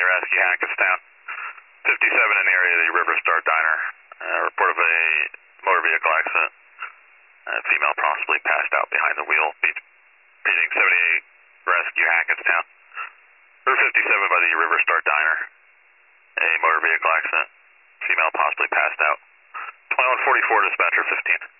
Rescue, Hackettstown. 57 in the area of the River Star Diner. Report of a motor vehicle accident. Female possibly passed out behind the wheel. Reading 78 Rescue, Hackettstown. Route 57 by the River Star Diner. A motor vehicle accident. Female possibly passed out. 2144, dispatcher 15.